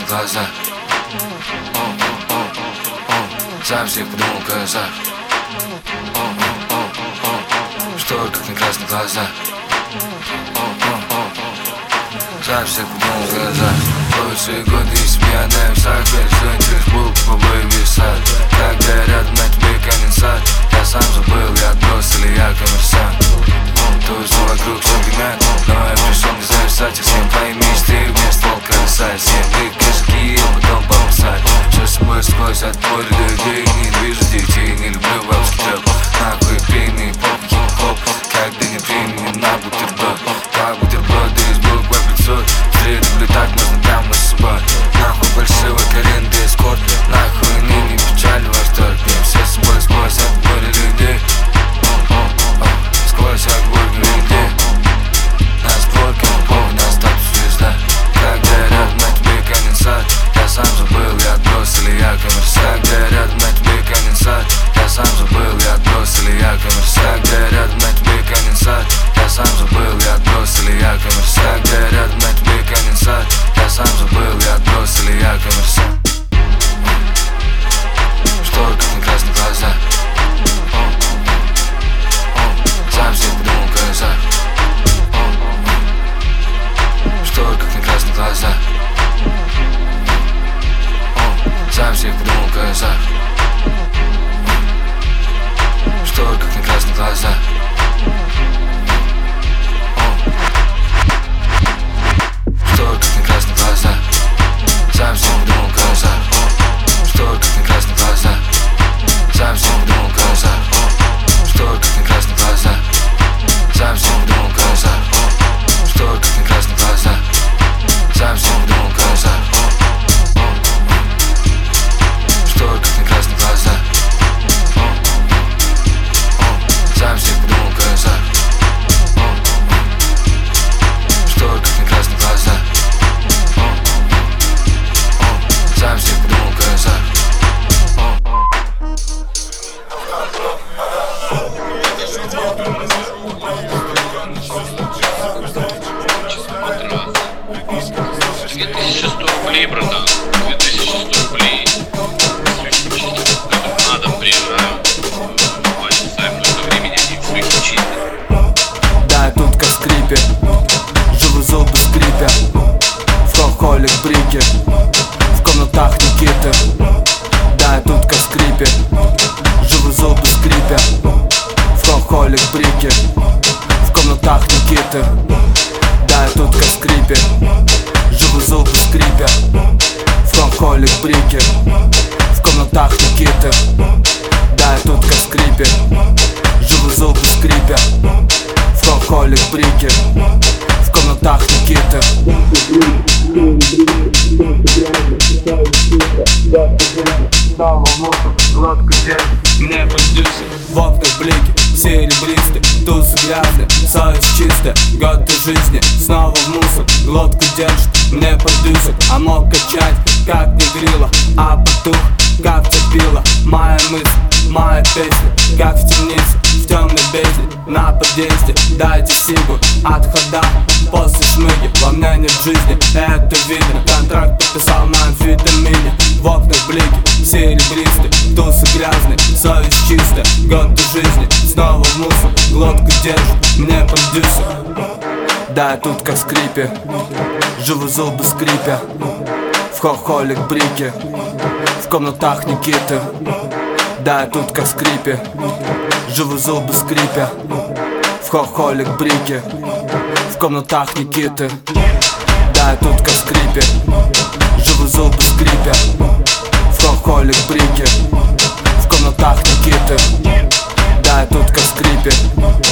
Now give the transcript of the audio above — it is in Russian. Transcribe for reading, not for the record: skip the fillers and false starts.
красных глазах. Сам всех подумал в казах. Что, как на красных глазах. Сам всех подумал в казах. Лучшие годы из пьяная в сад. Пережил через булку по бою висать. Когда рядом на тебе конденсат. Я сам забыл, я отброс или я коммерсант. Тусу вокруг все гремят, но я пришел не зависать. И всем твои мечты вместо волка рисать. Всем ты кошки, а потом помысать. Все с собой сквозь отбор людей. Не движу детей, не люблю бабский трэп. Нахуй пейный поп, хип-хоп. Когда не времени на бутерброд. Как бутерброды из букв по 500. Встретили так можно прямо с собой. Нахуй большого коренда эскорт. Нахуй ныне печаль восторг. Все с собой сквозь отбор людей. Сквозь отбор людей. Нас сборка, полный статус звезда. Когда рядом на тебе конденсат. Я сам забыл, я отброс или я коммерсант. Когда рядом на тебе конденсат. Я сам забыл, я отброс или я коммерсант. Когда рядом на тебе конденсат. Я сам забыл, я отброс или я коммерсант. Когда рядом на тебе конденсат. Я сам забыл, я отброс или я коммерсант. Что, как на красных глазах. Сам всех подумал в казах. Что, как на красных глазах. Сам всех подумал в казах. Что, как на красных глазах. Что, как на красных глазах. Сам всех подумал в казах. Что, как на красных глазах. Сам всех подумал в казах. Что, как на красных глазах. Сам всех подумал в казах. Что, как на красных глазах. Сам всех подумал в казах. Что, как на красных глазах. Сам всех подумал в казах. Что, как на красных глазах. Сам всех подумал в казах. Рублей, братан, 2100 рублей. На дом приезжаю. Хватит, ставим только времени, они выключить. Да, я тут как в скрипе. Живу зубы скрипя. В хохолик брики. В комнатах Никиты. Да, я тут как в скрипе. Живу зубы скрипя. В хохолик брики. В комнатах Никиты. Да, я тут как в скрипе. Живу зубы скрипя. В хохолик брики. В комнатах Никиты. Да, я тут как в скрипе. Живу зубы скрипя. В хохолик брики. В комнатах Никиты. Мне поддюся. В окнах блики, серебристые, тусы грязные, совесть чистая, годы жизни, снова в мусор, глотку держит, мне поддюсит, а мог качать, как не грила, а потух, как топила, моя мысль, моя песня, как в темнице, в темной бездне, на подъезде, дайте сигу, отхода, после шмыги, во мне нет жизни, это видно, контракт подписал на амфетамине, в окнах блики, серебристые, тусы грязные, совесть чистая, годы жизни, снова в мусор, глотку держит, мне продюсер. Да, я тут как в скрипе, живу зубы скрипя, в хохолик брики, в комнатах Никиты. Да, я тут как в скрипе, живу зубы скрипя, в хохолик брики, в комнатах Никиты. Да, я тут как в скрипе, живу зубы скрипя, в хохолик брики, в комнатах Никиты. Да, я тут как в скрипе,